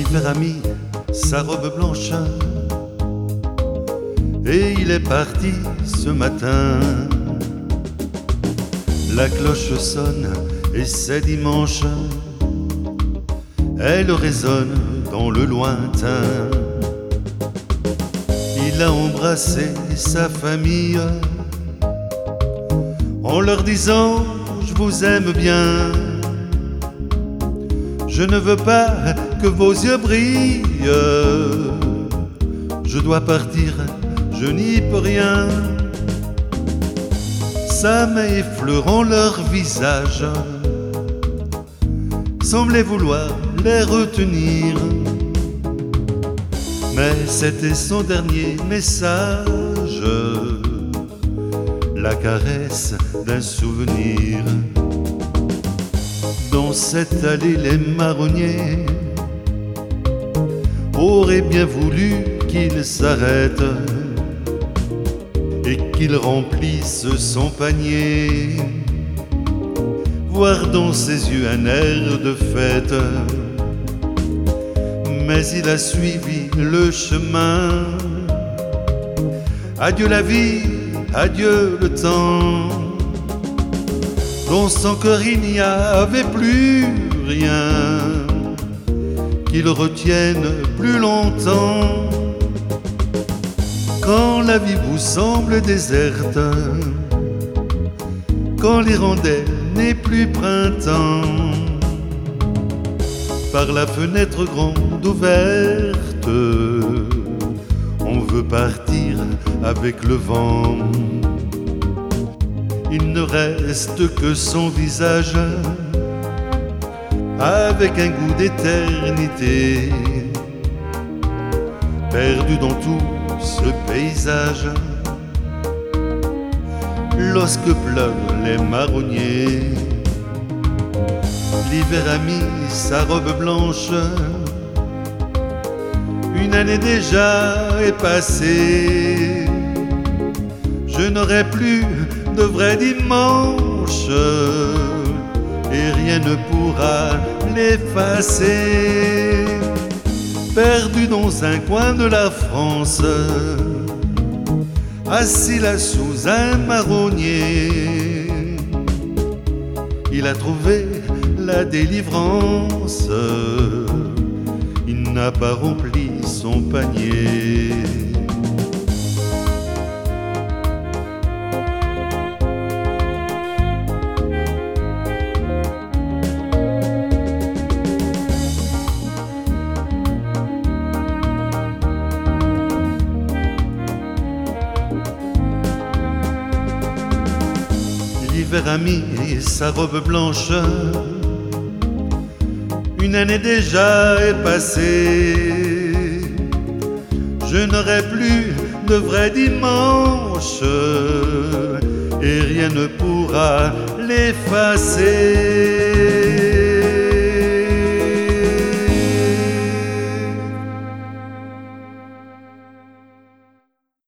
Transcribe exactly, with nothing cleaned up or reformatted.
L'hiver a mis sa robe blanche et il est parti ce matin. La cloche sonne et c'est dimanche, elle résonne dans le lointain. Il a embrassé sa famille en leur disant « Je vous aime bien, je ne veux pas que vos yeux brillent, je dois partir, je n'y peux rien. » Sa main effleurant leur visage semblait vouloir les retenir, mais c'était son dernier message, la caresse d'un souvenir. Dans cette allée, les marronniers auraient bien voulu qu'il s'arrête et qu'il remplisse son panier, voir dans ses yeux un air de fête. Mais il a suivi le chemin. Adieu la vie, adieu le temps. Dans son cœur il n'y avait plus rien qu'il retienne plus longtemps. Quand la vie vous semble déserte, quand l'hirondelle n'est plus printemps, par la fenêtre grande ouverte, on veut partir avec le vent. Il ne reste que son visage, avec un goût d'éternité, perdu dans tout ce paysage. Lorsque pleurent les marronniers, l'hiver a mis sa robe blanche. Une année déjà est passée, je n'aurai plus de vrai dimanche et rien ne pourra l'effacer. Perdu dans un coin de la France, assis là sous un marronnier, il a trouvé la délivrance, il n'a pas rempli son panier. L'hiver a mis sa robe blanche, une année déjà est passée, je n'aurai plus de vrai dimanche et rien ne pourra l'effacer.